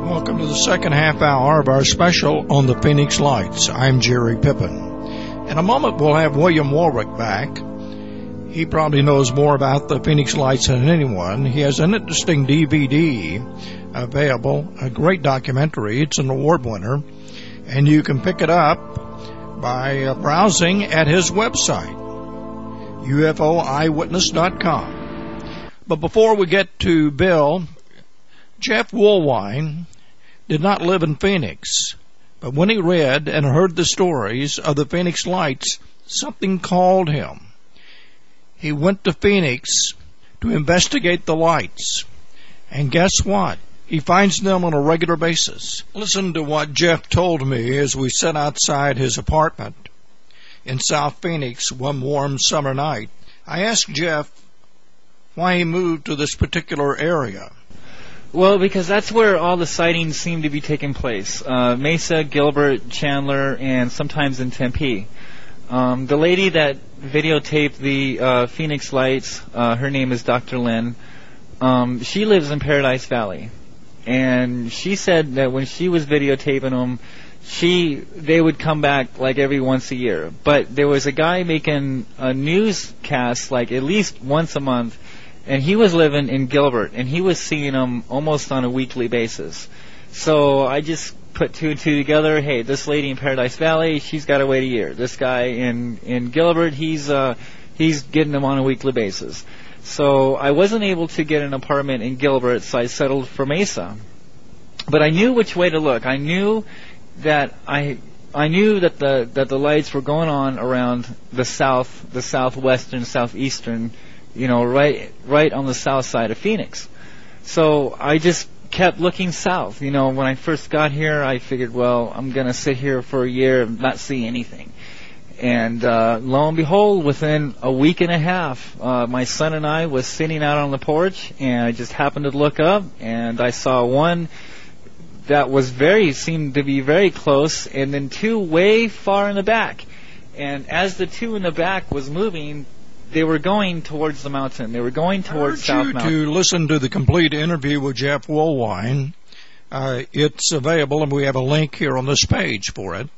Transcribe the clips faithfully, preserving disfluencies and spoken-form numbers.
Welcome to the second half hour of our special on the Phoenix Lights. I'm Jerry Pippin. In a moment, we'll have William Warwick back. He probably knows more about the Phoenix Lights than anyone. He has an interesting D V D available, a great documentary. It's an award winner, and you can pick it up by uh, browsing at his website, U F O eyewitness dot com. But before we get to Bill, Jeff Woolwine did not live in Phoenix, but when he read and heard the stories of the Phoenix Lights, something called him. He went to Phoenix to investigate the lights, and guess what? He finds them on a regular basis. Listen to what Jeff told me as we sat outside his apartment in South Phoenix one warm summer night. I asked Jeff why he moved to this particular area. Well, because that's where all the sightings seem to be taking place. Uh, Mesa, Gilbert, Chandler, and sometimes in Tempe. Um, the lady that videotaped the uh, Phoenix Lights, uh, her name is Doctor Lynn. Um, she lives in Paradise Valley. And she said that when she was videotaping them, she they would come back like every once a year. But there was a guy making a newscast like at least once a month, and he was living in Gilbert, and he was seeing them almost on a weekly basis. So I just put two and two together. Hey, this lady in Paradise Valley, she's got to wait a year. This guy in in Gilbert, he's uh, he's getting them on a weekly basis. So I wasn't able to get an apartment in Gilbert, so I settled for Mesa. But I knew which way to look. I knew that I I knew that the that the lights were going on around the south, the southwestern, southeastern. You know, right right on the south side of Phoenix. So I just kept looking south. You know, when I first got here, I figured, well, I'm going to sit here for a year and not see anything. And uh, lo and behold, within a week and a half, uh, my son and I was sitting out on the porch, and I just happened to look up, and I saw one that was very, seemed to be very close, and then two way far in the back. And as the two in the back was moving, they were going towards the mountain. They were going towards South Mountain. I urge you to listen to the complete interview with Jeff Woolwine. Uh, it's available, and we have a link here on this page for it.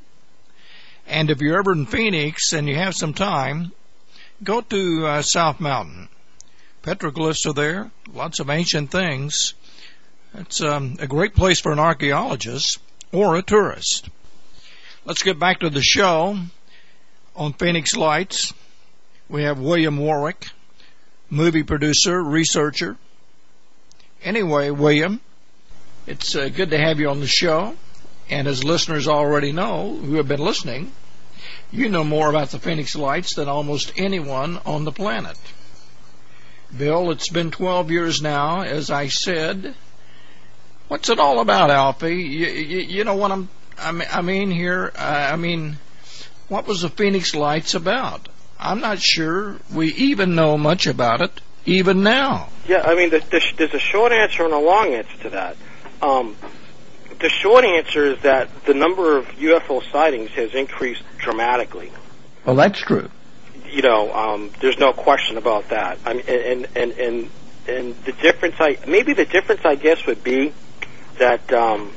And if you're ever in Phoenix and you have some time, go to uh, South Mountain. Petroglyphs are there, lots of ancient things. It's um, a great place for an archaeologist or a tourist. Let's get back to the show on Phoenix Lights. We have William Warwick, movie producer, researcher. Anyway, William, it's uh, good to have you on the show. And as listeners already know, who have been listening, you know more about the Phoenix Lights than almost anyone on the planet. Bill, it's been twelve years now, as I said. What's it all about, Alfie? You, you, you know what I'm, I mean here? Uh, I mean, what was the Phoenix Lights about? I'm not sure we even know much about it, even now. Yeah, I mean, the, the, there's a short answer and a long answer to that. Um, the short answer is that the number of U F O sightings has increased dramatically. Well, that's true. You know, um, there's no question about that. I mean, and and and and the difference, I maybe the difference, I guess, would be that um,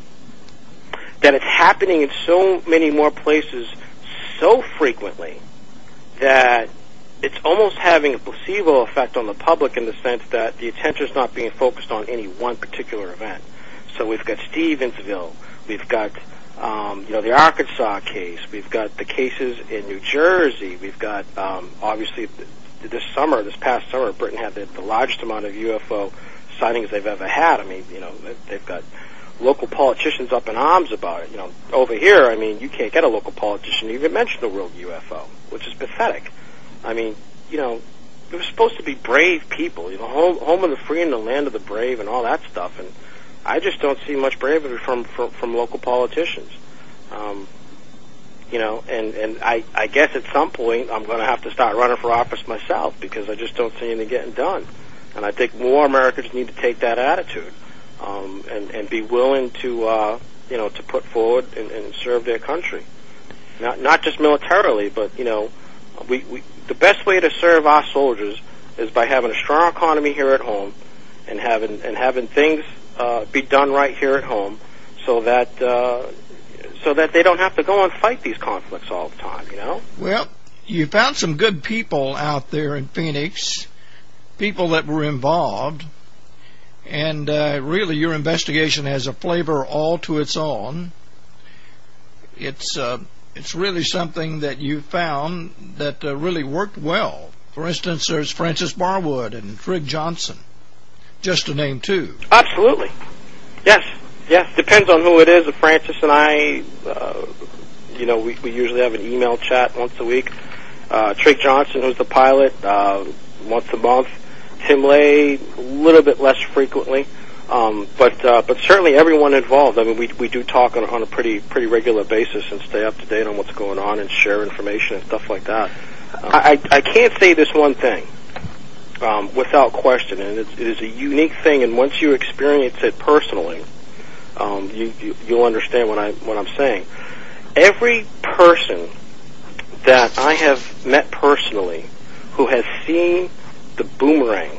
that it's happening in so many more places so frequently that it's almost having a placebo effect on the public in the sense that the attention is not being focused on any one particular event. So we've got Stevensville, we've got um, you know the Arkansas case, we've got the cases in New Jersey, we've got um, obviously this summer, this past summer, Britain had the, the largest amount of U F O sightings they've ever had. I mean, you know, they've got local politicians up in arms about it. You know, over here, I mean, you can't get a local politician to even mention the word U F O, which is pathetic. I mean, you know, we were supposed to be brave people, you know, home, home of the free and the land of the brave and all that stuff, and I just don't see much bravery from from, from local politicians. Um, you know, and, and I, I guess at some point I'm going to have to start running for office myself because I just don't see anything getting done. And I think more Americans need to take that attitude. Um, and, and be willing to, uh, you know, to put forward and, and serve their country. Not not just militarily, but, you know, we, we the best way to serve our soldiers is by having a strong economy here at home and having and having things uh, be done right here at home, so that uh, so that they don't have to go and fight these conflicts all the time. You know. Well, you found some good people out there in Phoenix, people that were involved, and uh, really your investigation has a flavor all to its own. It's uh, it's really something that you found that uh, really worked well. For instance, there's Frances Barwood and Trig Johnson, just to name two. Absolutely. Yes. Yes. Depends on who it is. If Frances and I, uh, you know, we, we usually have an email chat once a week. Uh, Trig Johnson, who's the pilot, uh, once a month. Tim Lay, a little bit less frequently. Um, but uh, but certainly everyone involved. I mean, we we do talk on, on a pretty pretty regular basis and stay up to date on what's going on and share information and stuff like that. Uh, I I can't say this one thing um, without question, and it's, it is a unique thing. And once you experience it personally, um, you, you you'll understand what I what I'm saying. Every person that I have met personally who has seen the boomerang,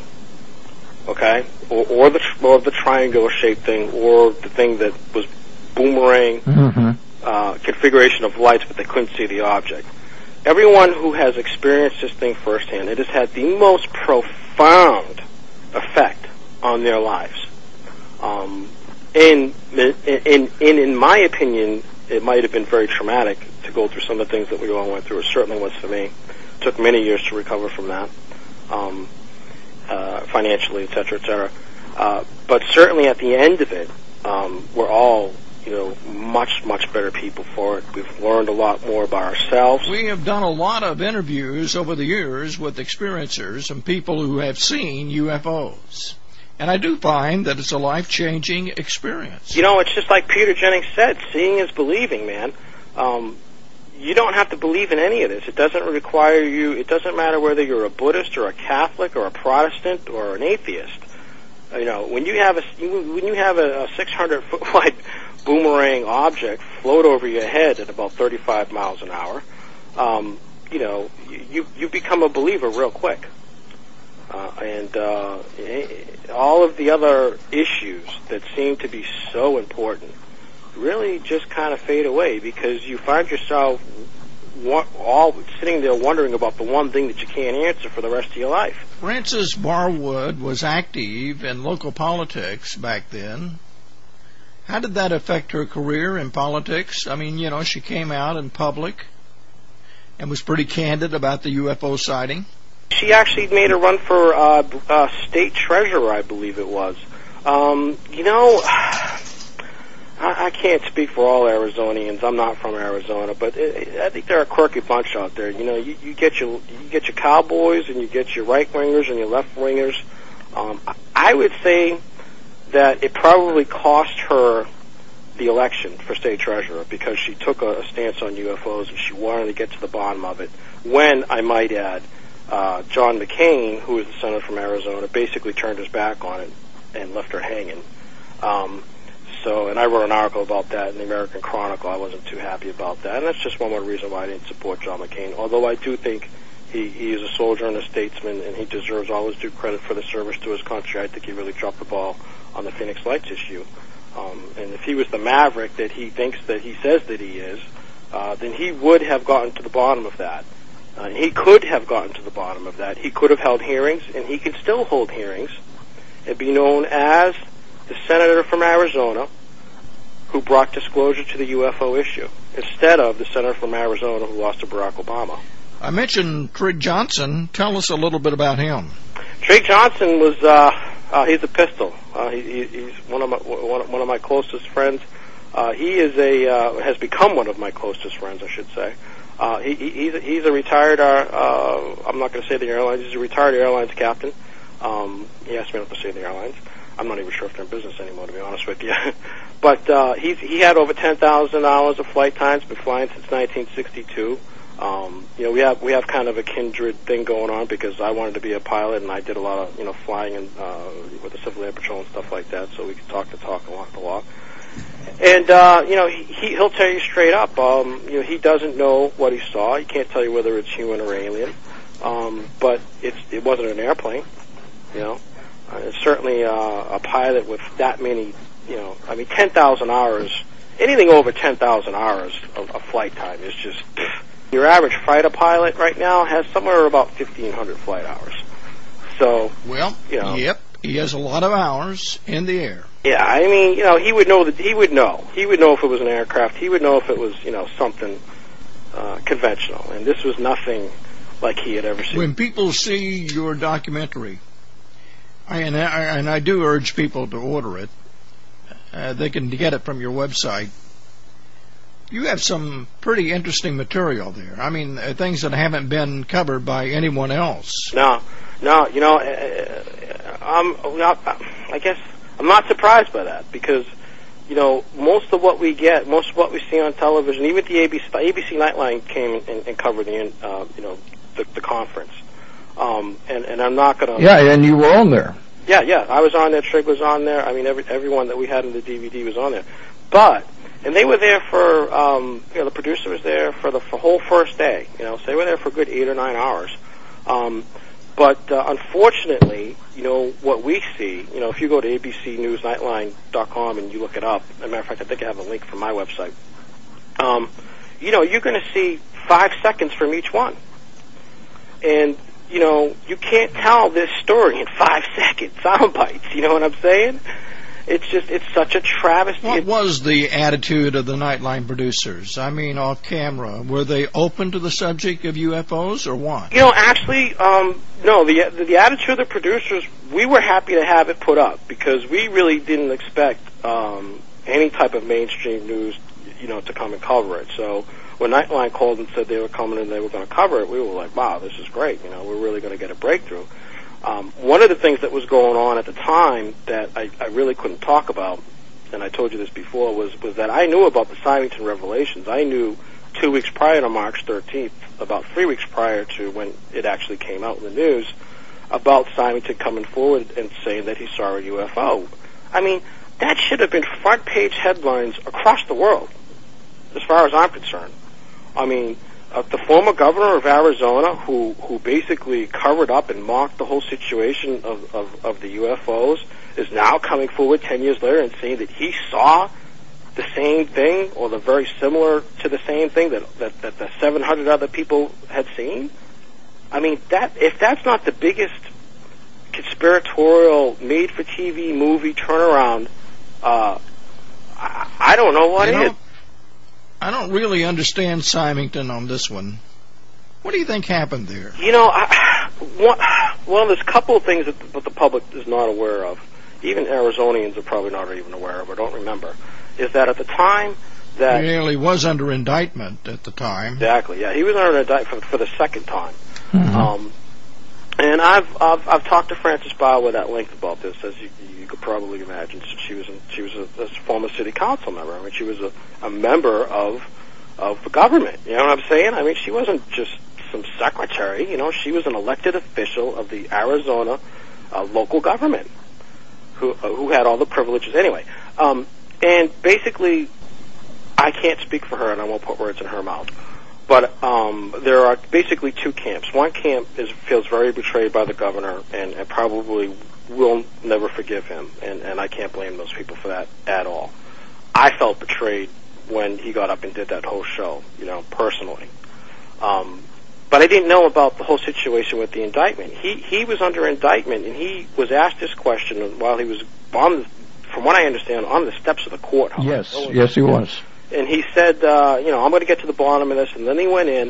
okay, or, or the or the triangular-shaped thing, or the thing that was boomerang mm-hmm. uh, configuration of lights, but they couldn't see the object. Everyone who has experienced this thing firsthand, it has had the most profound effect on their lives. Um, and, and, and, and in my opinion, it might have been very traumatic to go through some of the things that we all went through. It certainly was for me. It took many years to recover from that. Um, uh, financially, et cetera, et cetera. Uh, but certainly at the end of it, um, we're all, you know, much, much better people for it. We've learned a lot more about ourselves. We have done a lot of interviews over the years with experiencers and people who have seen U F Os. And I do find that it's a life-changing experience. You know, it's just like Peter Jennings said, seeing is believing, man. Um, You don't have to believe in any of this. It doesn't require you, it doesn't matter whether you're a Buddhist or a Catholic or a Protestant or an atheist. You know, when you have a, when you have a six hundred foot wide boomerang object float over your head at about thirty-five miles an hour, um, you know, you, you become a believer real quick. Uh, and uh, all of the other issues that seem to be so important really just kind of fade away, because you find yourself all sitting there wondering about the one thing that you can't answer for the rest of your life. Frances Barwood was active in local politics back then. How did that affect her career in politics? I mean, you know, she came out in public and was pretty candid about the U F O sighting. She actually made a run for uh, uh, state treasurer, I believe it was. Um, you know... I can't speak for all Arizonians. I'm not from Arizona, but it, I think they're a quirky bunch out there. You know, you, you get your you get your cowboys and you get your right wingers and your left wingers. Um, I would say that it probably cost her the election for state treasurer, because she took a, a stance on U F Os and she wanted to get to the bottom of it. When, I might add, uh, John McCain, who is the senator from Arizona, basically turned his back on it and left her hanging. Um, So, and I wrote an article about that in the American Chronicle. I wasn't too happy about that, and that's just one more reason why I didn't support John McCain. Although I do think he, he is a soldier and a statesman, and he deserves all his due credit for the service to his country. I think he really dropped the ball on the Phoenix Lights issue. Um, and if he was the maverick that he thinks that he says that he is, uh, then he would have gotten to the bottom of that. Uh, he could have gotten to the bottom of that. He could have held hearings, and he can still hold hearings and be known as the senator from Arizona who brought disclosure to the U F O issue, instead of the senator from Arizona who lost to Barack Obama. I mentioned Trig Johnson. Tell us a little bit about him. Trig Johnson was, uh, uh, he's a pistol. Uh, he, he's one of my, one, one of my closest friends. Uh, he is a, uh, has become one of my closest friends, I should say. Uh, he, he's, a, he's a retired, uh, I'm not going to say the airlines, he's a retired airlines captain. Um, he asked me not to say the airlines. I'm not even sure if they're in business anymore, to be honest with you. But uh, he's, he had over ten thousand hours of flight time. He's been flying since nineteen sixty-two. Um, you know, we have we have kind of a kindred thing going on, because I wanted to be a pilot, and I did a lot of, you know, flying and uh, with the Civil Air Patrol and stuff like that. So we could talk the talk and walk the walk. And uh, you know, he he'll tell you straight up. Um, you know, he doesn't know what he saw. He can't tell you whether it's human or alien. Um, but it's it wasn't an airplane. You know. Uh, it certainly uh, a pilot with that many, you know, I mean, ten thousand hours, anything over ten thousand hours of, of flight time is just, your average fighter pilot right now has somewhere about fifteen hundred flight hours. So, well, you know, yep, he has a lot of hours in the air. Yeah, I mean, you know, he would know that he would know. He would know if it was an aircraft. He would know if it was, you know, something uh, conventional. And this was nothing like he had ever seen. When people see your documentary, I, and, I, and I do urge people to order it, uh, they can get it from your website. You have some pretty interesting material there. I mean, uh, things that haven't been covered by anyone else. No. No, you know, uh, I'm not, I guess I'm not surprised by that because, you know, most of what we get, most of what we see on television, even the A B C, A B C Nightline came and, and covered the, uh, you know, the, the conference. Um, and, and I'm not going to. Yeah, and you were on there. Yeah, yeah, I was on there. Trig was on there. I mean, every everyone that we had in the D V D was on there. But and they were there for, um, you know, the producer was there for the for whole first day. You know, so they were there for a good eight or nine hours. Um, But uh, unfortunately, you know, what we see, you know, if you go to A B C News Nightline dot com and you look it up, as a matter of fact, I think I have a link from my website, um, you know, you're going to see five seconds from each one. And, you know, you can't tell this story in five seconds, sound bites, you know what I'm saying? It's just, it's such a travesty. What was the attitude of the Nightline producers? I mean, off camera, were they open to the subject of U F Os or what? You know, actually, um, no, the, the the attitude of the producers, we were happy to have it put up because we really didn't expect um, any type of mainstream news, you know, to come and cover it. So when Nightline called and said they were coming and they were going to cover it, we were like, wow, this is great. You know, we're really going to get a breakthrough. Um, one of the things that was going on at the time that I, I really couldn't talk about, and I told you this before, was, was that I knew about the Symington revelations. I knew two weeks prior to March thirteenth, about three weeks prior to when it actually came out in the news, about Symington coming forward and saying that he saw a U F O. I mean, that should have been front-page headlines across the world, as far as I'm concerned. I mean, Uh, the former governor of Arizona, who who basically covered up and mocked the whole situation of, of, of the U F Os, is now coming forward ten years later and saying that he saw the same thing or the very similar to the same thing that, that, that the seven hundred other people had seen. I mean, that if that's not the biggest conspiratorial made-for-T V movie turnaround, uh, I, I don't know what you is. Know, I don't really understand Symington on this one. What do you think happened there? You know, I, one, well, there's a couple of things that the, that the public is not aware of. Even Arizonians are probably not even aware of or don't remember. Is that at the time that... Well, he was under indictment at the time. Exactly, yeah. He was under indictment for, for the second time. Mm-hmm. Um, and I've, I've I've talked to Frances Bauer at length about this, as you, you could probably imagine. She was in, she was a, a former city council member. I mean, she was a, a member of of the government. You know what I'm saying? I mean, she wasn't just some secretary. You know, she was an elected official of the Arizona uh, local government who uh, who had all the privileges. Anyway, um, and basically, I can't speak for her, and I won't put words in her mouth. But um, there are basically two camps. One camp is feels very betrayed by the governor and, and probably will never forgive him, and, and I can't blame those people for that at all. I felt betrayed when he got up and did that whole show, you know, personally. Um, but I didn't know about the whole situation with the indictment. He he was under indictment, and he was asked this question while he was on, from what I understand, on the steps of the courthouse. Yes, yes, he was. And he said, uh, you know, I'm going to get to the bottom of this. And then he went in,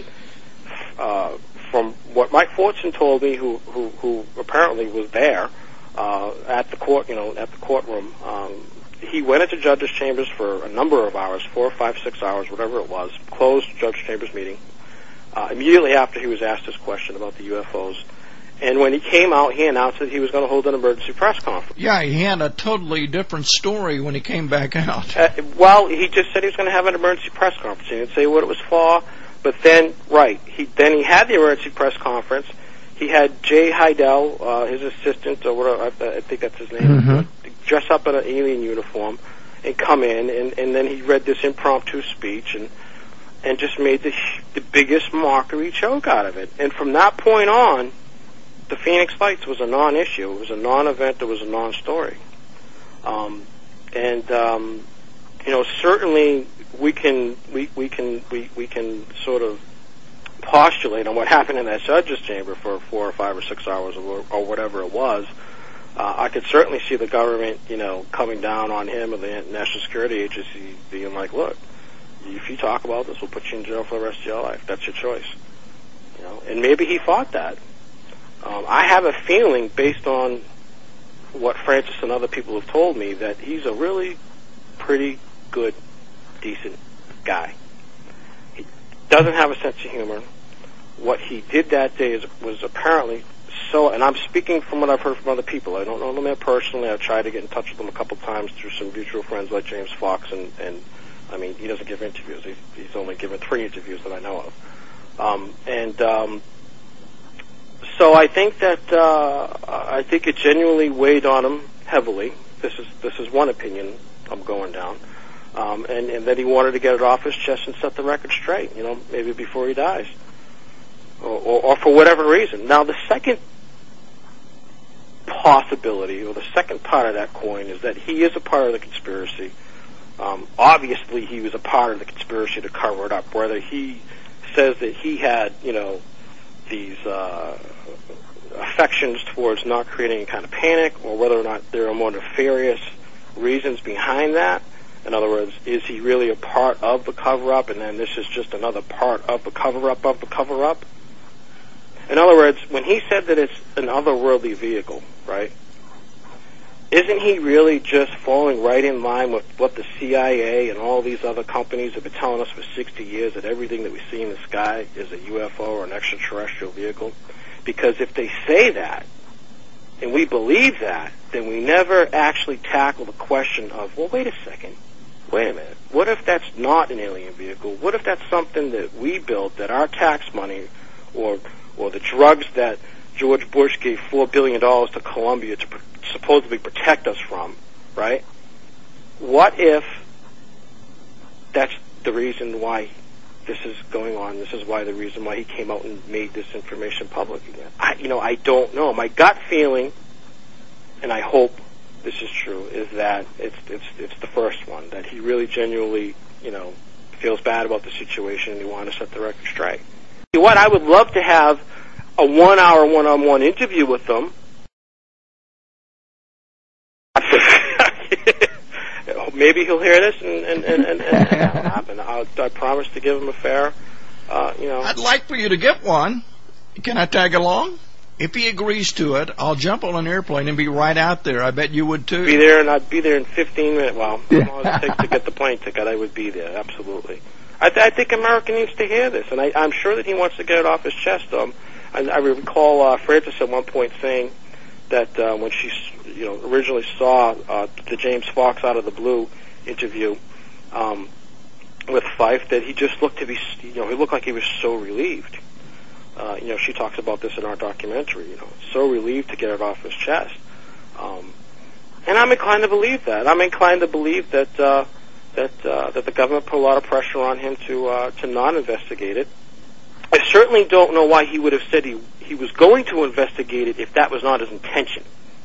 uh, from what Mike Fortson told me, who who, who apparently was there uh, at the court, you know, at the courtroom. Um, he went into Judge's chambers for a number of hours, four, five, six hours, whatever it was. Closed Judge Chambers' meeting uh, immediately after he was asked this question about the U F Os. And when he came out, he announced that he was going to hold an emergency press conference. Yeah, he had a totally different story when he came back out. Uh, well, he just said he was going to have an emergency press conference. He didn't say what it was for. But then, right, he then he had the emergency press conference. He had Jay Heidel, uh, his assistant, or whatever, I, I think that's his name, Mm-hmm. dress up in an alien uniform and come in, and, and then he read this impromptu speech and and just made the, the biggest mockery joke out of it. And from that point on, the Phoenix Lights was a non-issue. It was a non-event. It was a non-story. Um, and um, you know, certainly we can we, we can we, we can sort of postulate on what happened in that judge's chamber for four or five or six hours or, or whatever it was. Uh, I could certainly see the government, you know, coming down on him or the National Security Agency being like, look, if you talk about this, we'll put you in jail for the rest of your life. That's your choice. You know, and maybe he thought that. Um, I have a feeling, based on what Francis and other people have told me, that he's a really pretty good, decent guy. He doesn't have a sense of humor. What he did that day is, was apparently so, and I'm speaking from what I've heard from other people. I don't know the man personally. I've tried to get in touch with him a couple times through some mutual friends like James Fox, and, and I mean, he doesn't give interviews. He's, he's only given three interviews that I know of. Um, and um, so I think that uh, I think it genuinely weighed on him heavily. This is this is one opinion I'm going down, um, and, and that he wanted to get it off his chest and set the record straight. You know, maybe before he dies, or, or, or for whatever reason. Now, the second possibility, or the second part of that coin, is that he is a part of the conspiracy. Um, obviously, he was a part of the conspiracy to cover it up. Whether he says that he had, you know, these uh, affections towards not creating any kind of panic, or whether or not there are more nefarious reasons behind that. In other words, is he really a part of the cover-up, and then this is just another part of the cover-up of the cover-up? In other words, when he said that it's an otherworldly vehicle, right, isn't he really just falling right in line with what the C I A and all these other companies have been telling us for sixty years, that everything that we see in the sky is a U F O or an extraterrestrial vehicle? Because if they say that, and we believe that, then we never actually tackle the question of, well, wait a second, wait a minute, what if that's not an alien vehicle? What if that's something that we built, that our tax money, or or the drugs that George Bush gave four billion dollars to Colombia to pr- supposedly protect us from, right? What if that's the reason why this is going on? This is why the reason why he came out and made this information public again. I, you know, I don't know. My gut feeling, and I hope this is true, is that it's it's it's the first one, that he really genuinely, you know, feels bad about the situation and he wanted to set the record straight. You know what? I would love to have a one-hour one-on-one interview with them. Maybe he'll hear this, and and and, and, and that'll happen. I'll, I promise to give him a fair, uh, you know. I'd like for you to get one. Can I tag along? If he agrees to it, I'll jump on an airplane and be right out there. I bet you would too. Be there, and I'd be there in fifteen minutes. Well, as long as it takes to get the plane ticket, I would be there. Absolutely. I, th- I think America needs to hear this, and I, I'm sure that he wants to get it off his chest. Um, I, I recall uh, Francis at one point saying that uh, when she, you know, originally saw uh, the James Fox Out of the Blue interview um, with Fife, that he just looked to be, you know, he looked like he was so relieved. Uh, you know, she talks about this in our documentary. You know, so relieved to get it off his chest. Um, and I'm inclined to believe that. I'm inclined to believe that uh, that uh, that the government put a lot of pressure on him to uh, to not investigate it. I certainly don't know why he would have said he he was going to investigate it if that was not his intention.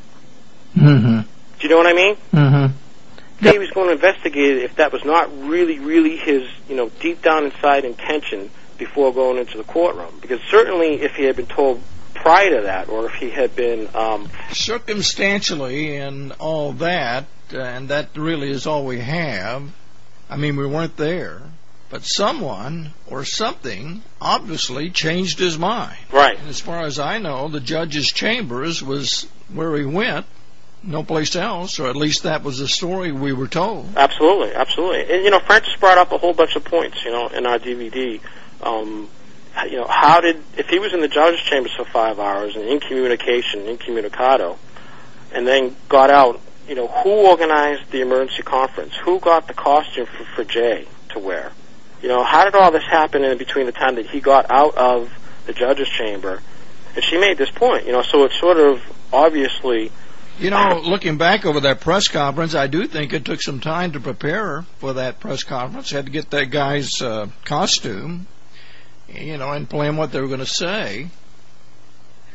Mm-hmm. Do you know what I mean? Mm-hmm. Yep. He was going to investigate it if that was not really, really his, you know, deep down inside intention before going into the courtroom. Because certainly if he had been told prior to that, or if he had been... Um, circumstantially and all that, uh, and that really is all we have. I mean, we weren't there. But someone or something obviously changed his mind. Right. And as far as I know, the judge's chambers was where he went, no place else, or at least that was the story we were told. Absolutely, absolutely. And, you know, Francis brought up a whole bunch of points, you know, in our D V D. Um, you know, how did, if he was in the judge's chambers for five hours and in communication, incommunicado, and then got out, you know, who organized the emergency conference? Who got the costume for, for Jay to wear? You know, how did all this happen in between the time that he got out of the judge's chamber? And she made this point, you know, so it's sort of obviously... You know, looking back over that press conference, I do think it took some time to prepare for that press conference. Had to get that guy's uh, costume, you know, and plan what they were going to say.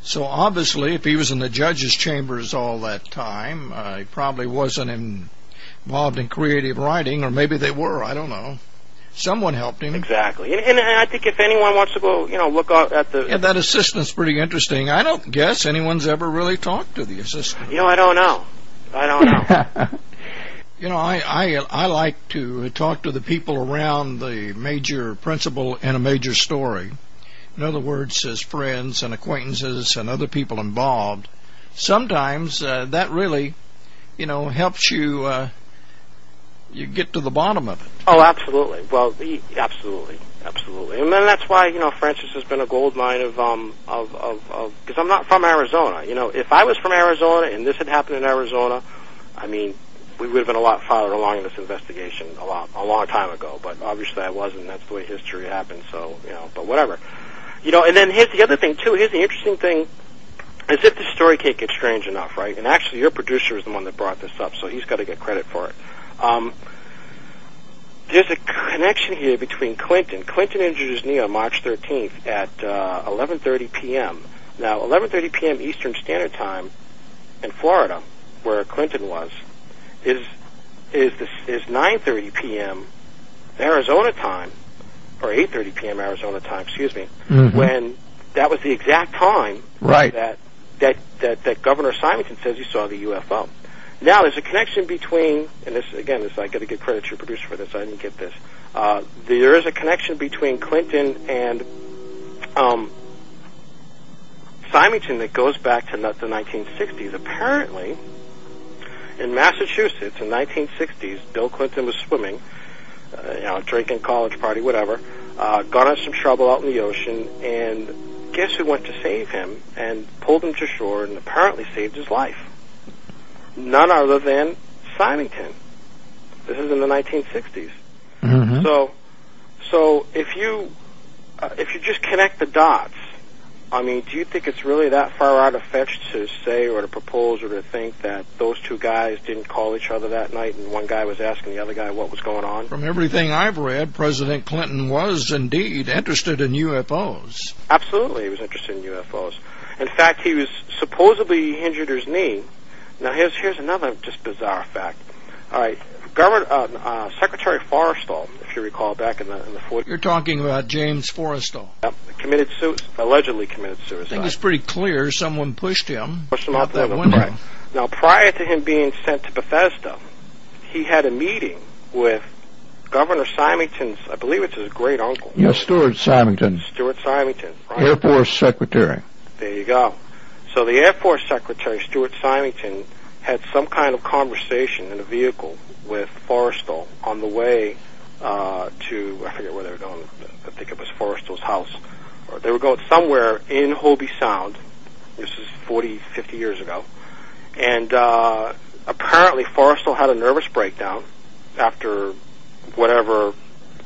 So obviously, if he was in the judge's chambers all that time, uh, he probably wasn't involved in creative writing, or maybe they were. I don't know. Someone helped him. Exactly. And, and, and I think if anyone wants to go, you know, look out at the... Yeah, that assistant's pretty interesting. I don't guess anyone's ever really talked to the assistant. You know, I don't know. I don't know. You know, I, I, I like to talk to the people around the major principal in a major story. In other words, as friends and acquaintances and other people involved. Sometimes uh, that really, you know, helps you... Uh, you get to the bottom of it. Oh, absolutely. Well, he, absolutely, absolutely. And then that's why, you know, Francis has been a gold mine of, um, of, of, of, because I'm not from Arizona. You know, if I was from Arizona and this had happened in Arizona, I mean, we would have been a lot farther along in this investigation a lot, a long time ago. But obviously I wasn't. That's the way history happened. So, you know, but whatever. You know, and then here's the other thing too. Here's the interesting thing. As if the story can't get strange enough, right? And actually, your producer is the one that brought this up, so he's got to get credit for it. Um, there's a connection here between Clinton. Clinton injured his knee on March thirteenth at uh, eleven thirty p.m. Now, eleven thirty p.m. Eastern Standard Time in Florida, where Clinton was, is is this, is nine thirty p.m. Arizona time, or eight thirty p.m. Arizona time, excuse me, mm-hmm. when that was the exact time right. that, that that that Governor Simonton says he saw the U F O. Now, there's a connection between, and this, again, this I got to give credit to your producer for this, I didn't get this. Uh, there is a connection between Clinton and um, Simonton that goes back to the nineteen sixties. Apparently, in Massachusetts in nineteen sixties, Bill Clinton was swimming, uh, you know, drinking, college party, whatever, uh, got in some trouble out in the ocean, and guess who went to save him and pulled him to shore and apparently saved his life? None other than Simonton. This is in the nineteen sixties. Mm-hmm. So, so if you uh, if you just connect the dots, I mean, do you think it's really that far out of fetch to say or to propose or to think that those two guys didn't call each other that night and one guy was asking the other guy what was going on? From everything I've read, President Clinton was indeed interested in U F Os. Absolutely, he was interested in U F Os. In fact, he was supposedly injured his knee. Now, here's here's another just bizarre fact. All right, Governor uh, uh, Secretary Forrestal, if you recall, back in the in the forties. You're talking about James Forrestal. Yep, committed su- allegedly committed suicide. I think it's pretty clear someone pushed him. Pushed him out out that window. window. Right. Now, prior to him being sent to Bethesda, he had a meeting with Governor Simonton's, I believe it's his great uncle. Yes, Stuart Simonton. Stuart Simonton, right? Air Force Secretary. There you go. So the Air Force Secretary, Stuart Simonton, had some kind of conversation in a vehicle with Forrestal on the way uh, to, I forget where they were going, I think it was Forrestal's house. Or they were going somewhere in Hobie Sound. This is forty, fifty years ago. And uh, apparently Forrestal had a nervous breakdown after whatever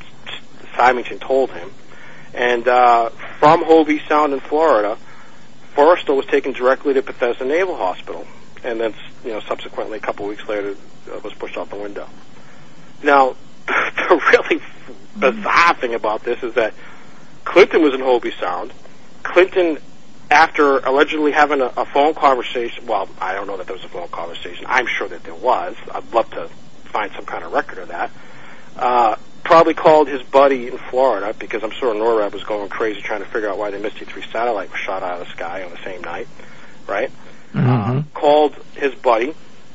Simonton told him. And uh, from Hobie Sound in Florida, Forrestal was taken directly to Bethesda Naval Hospital, and then, you know, subsequently, a couple of weeks later, uh, was pushed out the window. Now, the really bizarre thing about this is that Clinton was in Hobie Sound. Clinton, after allegedly having a, a phone conversation, well, I don't know that there was a phone conversation. I'm sure that there was. I'd love to find some kind of record of that. Uh, probably called his buddy in Florida, because I'm sure NORAD was going crazy trying to figure out why the Misty three satellite was shot out of the sky on the same night, right? Mm-hmm. Uh, called his buddy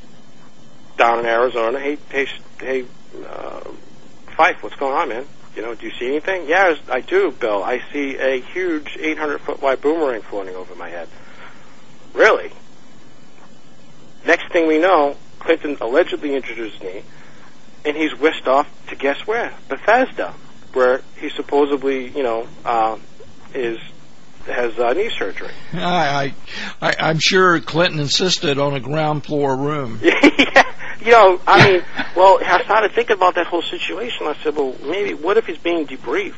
down in Arizona. Hey, hey, hey, uh, Fife, what's going on, man? You know, do you see anything? Yeah, I do, Bill. I see a huge eight hundred foot wide boomerang floating over my head. Really? Next thing we know, Clinton allegedly injured his knee, and he's whisked off to guess where? Bethesda, where he supposedly, you know, uh, is has uh, knee surgery. I, I, I'm sure Clinton insisted on a ground floor room. Yeah, you know, I mean, well, I started thinking about that whole situation. I said, well, maybe, what if he's being debriefed?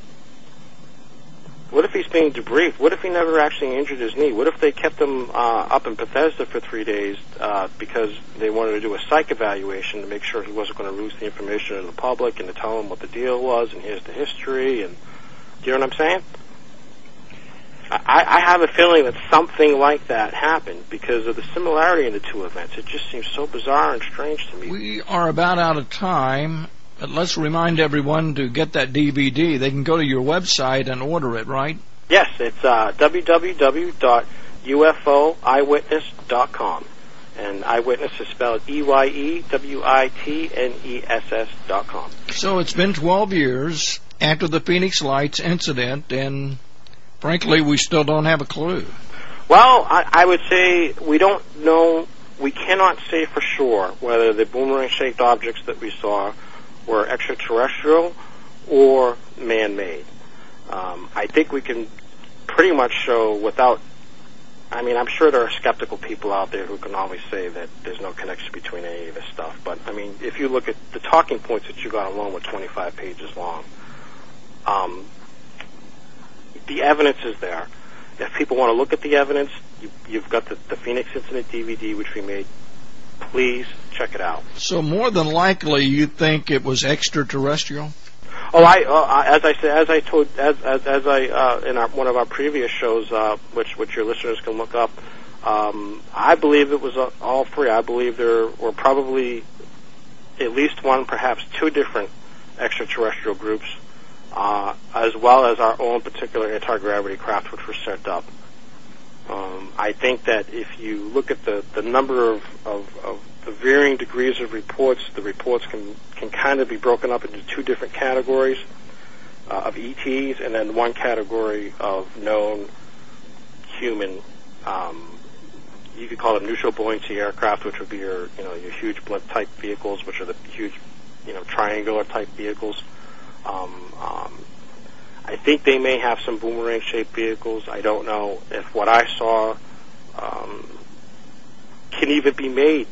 What if he's being debriefed? What if he never actually injured his knee? What if they kept him uh, up in Bethesda for three days uh, because they wanted to do a psych evaluation to make sure he wasn't going to lose the information to the public and to tell him what the deal was and here's the history, and do you know what I'm saying? I, I have a feeling that something like that happened because of the similarity in the two events. It just seems so bizarre and strange to me. We are about out of time, but let's remind everyone to get that D V D. They can go to your website and order it, right? Yes, it's uh, w w w dot u f o eyewitness dot com. And eyewitness is spelled E Y E W I T N E S S dot com. So it's been twelve years after the Phoenix Lights incident, and frankly, we still don't have a clue. Well, I, I would say we don't know, we cannot say for sure whether the boomerang-shaped objects that we saw were extraterrestrial or man-made. Um, I think we can pretty much show without, I mean, I'm sure there are skeptical people out there who can always say that there's no connection between any of this stuff. But, I mean, if you look at the talking points that you got alone were twenty-five pages long. Um, the evidence is there. If people want to look at the evidence, you, you've got the, the Phoenix Incident D V D, which we made. Please check it out. So more than likely, you think it was extraterrestrial? Oh, I uh, as I said, as I told, as as, as I uh, in our, one of our previous shows, uh, which which your listeners can look up. Um, I believe it was uh, all three. I believe there were probably at least one, perhaps two different extraterrestrial groups, uh, as well as our own particular anti-gravity craft, which were sent up. Um, I think that if you look at the, the number of, of, of the varying degrees of reports, the reports can, can kind of be broken up into two different categories uh, of E Ts, and then one category of known human, um, you could call them neutral buoyancy aircraft, which would be your, you know, your huge blimp type vehicles, which are the huge, you know, triangular type vehicles. Um, um, I think they may have some boomerang-shaped vehicles. I don't know if what I saw um, can even be made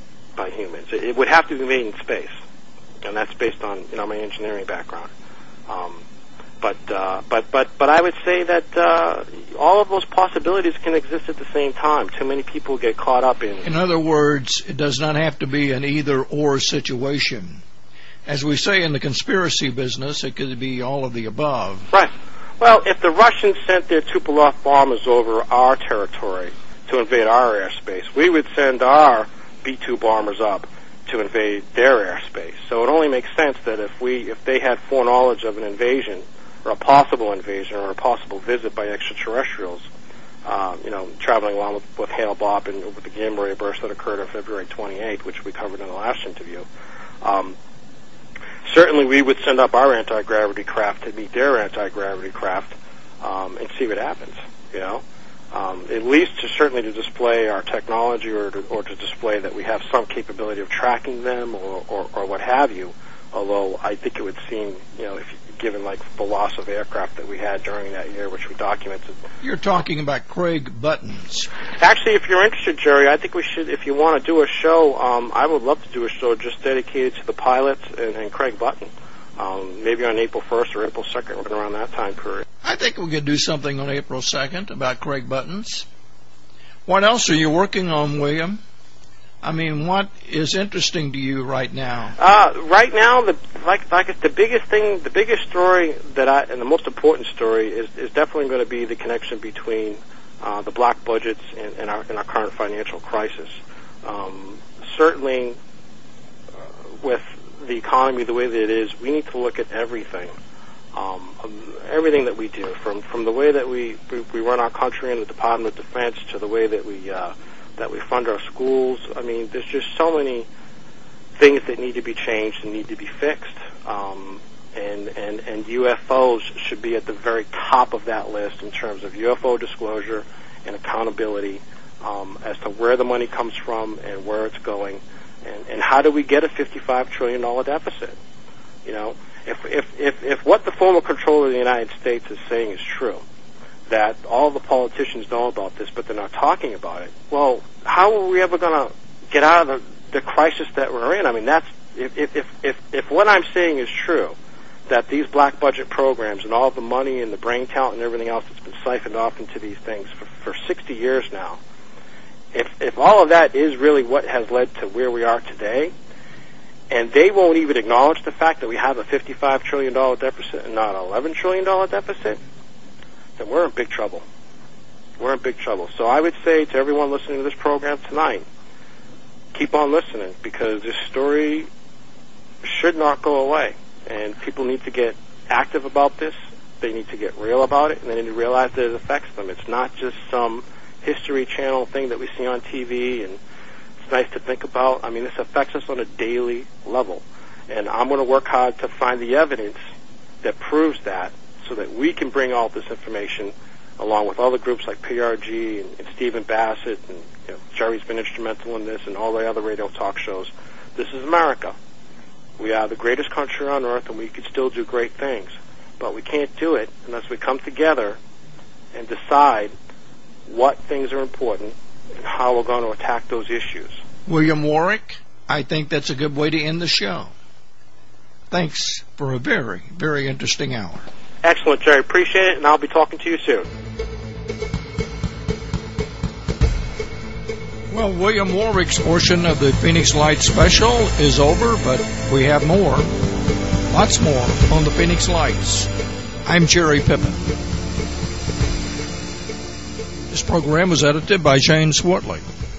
by humans. It, it would have to be made in space, and that's based on, you know, my engineering background. Um, but uh, but but but I would say that uh, all of those possibilities can exist at the same time. Too many people get caught up in. In other words, it does not have to be an either-or situation. As we say in the conspiracy business, it could be all of the above. Right. Well, if the Russians sent their Tupolev bombers over our territory to invade our airspace, we would send our B two bombers up to invade their airspace. So it only makes sense that if we, if they had foreknowledge of an invasion, or a possible invasion, or a possible visit by extraterrestrials, uh, you know, traveling along with, with Hale-Bopp and with the Gamma ray burst that occurred on February twenty-eighth, which we covered in the last interview, um, certainly we would send up our anti-gravity craft to meet their anti-gravity craft um, and see what happens, you know. Um, at least to certainly to display our technology or to, or to display that we have some capability of tracking them or, or, or what have you, although I think it would seem, you know, if given like the loss of aircraft that we had during that year, which we documented. You're talking about Craig Buttons. Actually, if you're interested, Jerry, I think we should, if you want to do a show, um, I would love to do a show just dedicated to the pilots and, and Craig Button. Um, maybe on April first or April second, around that time period. I think we could do something on April second about Craig Buttons. What else are you working on, William? I mean, what is interesting to you right now? Uh, right now, the like like the biggest thing, the biggest story that I and the most important story is, is definitely going to be the connection between uh, the black budgets and, and our and our current financial crisis. Um, certainly, uh, with the economy the way that it is, we need to look at everything, um, everything that we do, from from the way that we we, we run our country in the Department of Defense to the way that we. Uh, that we fund our schools. I mean, there's just so many things that need to be changed and need to be fixed. Um, and, and, and U F Os should be at the very top of that list in terms of U F O disclosure and accountability um, as to where the money comes from and where it's going. And, and how do we get a fifty-five trillion dollars deficit? You know, if, if, if, if what the former controller of the United States is saying is true, that all the politicians know about this, but they're not talking about it. Well, how are we ever going to get out of the, the crisis that we're in? I mean, that's if, if if if if what I'm saying is true, that these black budget programs and all the money and the brain talent and everything else that's been siphoned off into these things for, for sixty years now, if if all of that is really what has led to where we are today, and they won't even acknowledge the fact that we have a fifty-five trillion dollars deficit and not an eleven trillion dollars deficit, then we're in big trouble. we're in big trouble. So I would say to everyone listening to this program tonight, keep on listening, because this story should not go away. And people need to get active about this. They need to get real about it, and they need to realize that it affects them. It's not just some History Channel thing that we see on T V, and it's nice to think about. I mean, this affects us on a daily level. And I'm going to work hard to find the evidence that proves that, so that we can bring all this information along with other groups like P R G and, and Stephen Bassett, and you know, Jerry's been instrumental in this, and all the other radio talk shows. This is America. We are the greatest country on earth, and we can still do great things. But we can't do it unless we come together and decide what things are important and how we're going to attack those issues. William Warwick, I think that's a good way to end the show. Thanks for a very, very interesting hour. Excellent, Jerry. Appreciate it, and I'll be talking to you soon. Well, William Warwick's portion of the Phoenix Lights special is over, but we have more. Lots more on the Phoenix Lights. I'm Jerry Pippin. This program was edited by James Swartley.